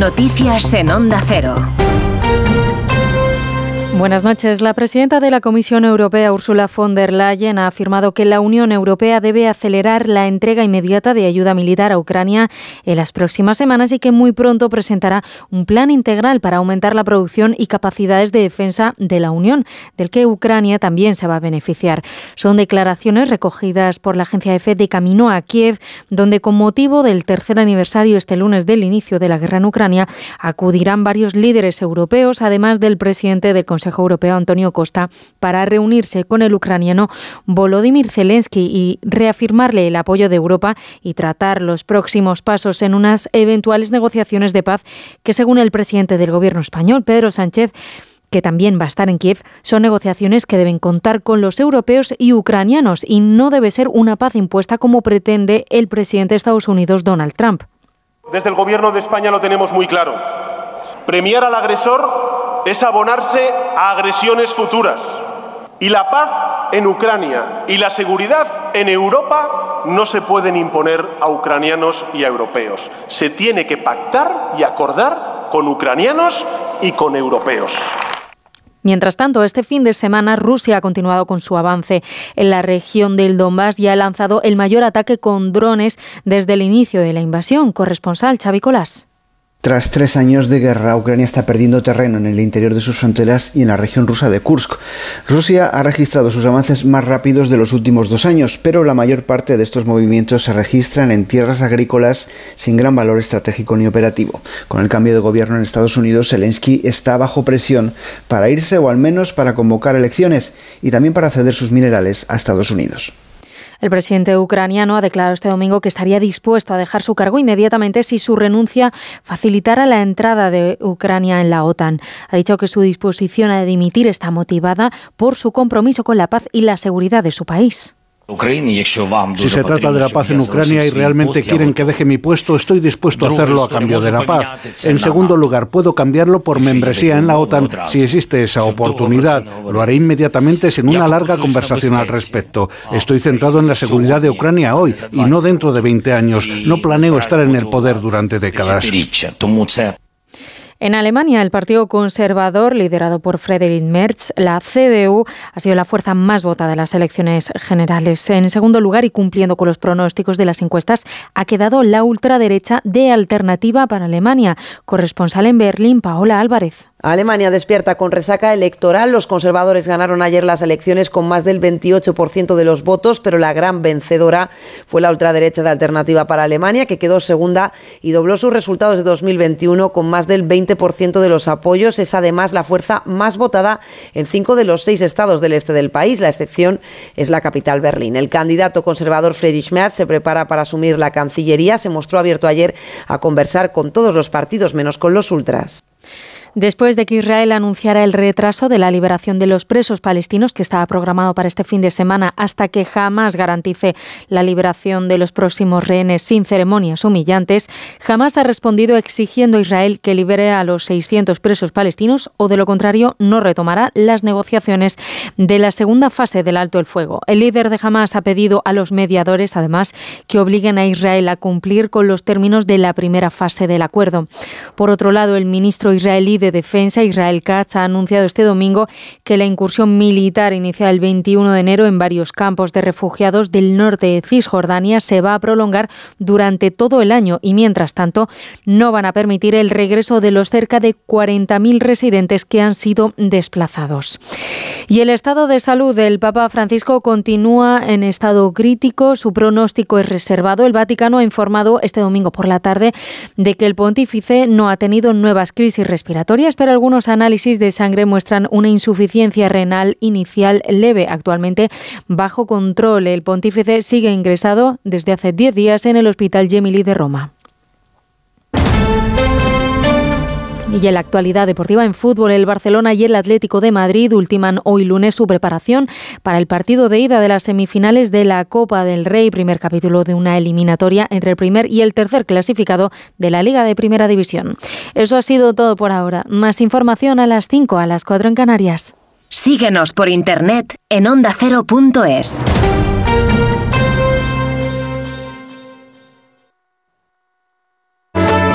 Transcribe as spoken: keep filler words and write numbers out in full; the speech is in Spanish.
Noticias en Onda Cero. Buenas noches. La presidenta de la Comisión Europea, Ursula von der Leyen, ha afirmado que la Unión Europea debe acelerar la entrega inmediata de ayuda militar a Ucrania en las próximas semanas y que muy pronto presentará un plan integral para aumentar la producción y capacidades de defensa de la Unión, del que Ucrania también se va a beneficiar. Son declaraciones recogidas por la agencia EFE de camino a Kiev, donde con motivo del tercer aniversario este lunes del inicio de la guerra en Ucrania acudirán varios líderes europeos, además del presidente del Consejo Consejo Europeo, Antonio Costa, para reunirse con el ucraniano Volodymyr Zelensky y reafirmarle el apoyo de Europa y tratar los próximos pasos en unas eventuales negociaciones de paz que, según el presidente del Gobierno español, Pedro Sánchez, que también va a estar en Kiev, son negociaciones que deben contar con los europeos y ucranianos y no debe ser una paz impuesta como pretende el presidente de Estados Unidos, Donald Trump. Desde el Gobierno de España lo tenemos muy claro. Premiar al agresor es abonarse a agresiones futuras. Y la paz en Ucrania y la seguridad en Europa no se pueden imponer a ucranianos y a europeos. Se tiene que pactar y acordar con ucranianos y con europeos. Mientras tanto, este fin de semana Rusia ha continuado con su avance en la región del Donbass y ha lanzado el mayor ataque con drones desde el inicio de la invasión. Corresponsal Xavi Colás. Tras tres años de guerra, Ucrania está perdiendo terreno en el interior de sus fronteras y en la región rusa de Kursk. Rusia ha registrado sus avances más rápidos de los últimos dos años, pero la mayor parte de estos movimientos se registran en tierras agrícolas sin gran valor estratégico ni operativo. Con el cambio de gobierno en Estados Unidos, Zelensky está bajo presión para irse o al menos para convocar elecciones y también para ceder sus minerales a Estados Unidos. El presidente ucraniano ha declarado este domingo que estaría dispuesto a dejar su cargo inmediatamente si su renuncia facilitara la entrada de Ucrania en la OTAN. Ha dicho que su disposición a dimitir está motivada por su compromiso con la paz y la seguridad de su país. Si se trata de la paz en Ucrania y realmente quieren que deje mi puesto, estoy dispuesto a hacerlo a cambio de la paz. En segundo lugar, puedo cambiarlo por membresía en la OTAN si existe esa oportunidad. Lo haré inmediatamente sin una larga conversación al respecto. Estoy centrado en la seguridad de Ucrania hoy y no dentro de veinte años. No planeo estar en el poder durante décadas. En Alemania, el Partido Conservador, liderado por Friedrich Merz, la C D U, ha sido la fuerza más votada en las elecciones generales. En segundo lugar, y cumpliendo con los pronósticos de las encuestas, ha quedado la ultraderecha de Alternativa para Alemania. Corresponsal en Berlín, Paola Álvarez. Alemania despierta con resaca electoral. Los conservadores ganaron ayer las elecciones con más del veintiocho por ciento de los votos, pero la gran vencedora fue la ultraderecha de Alternativa para Alemania, que quedó segunda y dobló sus resultados de dos mil veintiuno con más del veinte por ciento de los apoyos. Es además la fuerza más votada en cinco de los seis estados del este del país. La excepción es la capital, Berlín. El candidato conservador Friedrich Merz se prepara para asumir la Cancillería. Se mostró abierto ayer a conversar con todos los partidos, menos con los ultras. Después de que Israel anunciara el retraso de la liberación de los presos palestinos, que estaba programado para este fin de semana, hasta que Hamás garantice la liberación de los próximos rehenes sin ceremonias humillantes, Hamás ha respondido exigiendo a Israel que libere a los seiscientos presos palestinos o, de lo contrario, no retomará las negociaciones de la segunda fase del alto el fuego. El líder de Hamás ha pedido a los mediadores, además, que obliguen a Israel a cumplir con los términos de la primera fase del acuerdo. Por otro lado, el ministro israelí de Defensa, Israel Katz, ha anunciado este domingo que la incursión militar iniciada el veintiuno de enero en varios campos de refugiados del norte de Cisjordania se va a prolongar durante todo el año y, mientras tanto, no van a permitir el regreso de los cerca de cuarenta mil residentes que han sido desplazados. Y el estado de salud del Papa Francisco continúa en estado crítico. Su pronóstico es reservado. El Vaticano ha informado este domingo por la tarde de que el pontífice no ha tenido nuevas crisis respiratorias, pero algunos análisis de sangre muestran una insuficiencia renal inicial leve, actualmente bajo control. El pontífice sigue ingresado desde hace diez días en el Hospital Gemelli de Roma. Y en la actualidad deportiva en fútbol, el Barcelona y el Atlético de Madrid ultiman hoy lunes su preparación para el partido de ida de las semifinales de la Copa del Rey, primer capítulo de una eliminatoria entre el primer y el tercer clasificado de la Liga de Primera División. Eso ha sido todo por ahora. Más información a las cinco, a las cuatro en Canarias. Síguenos por internet en onda cero punto es.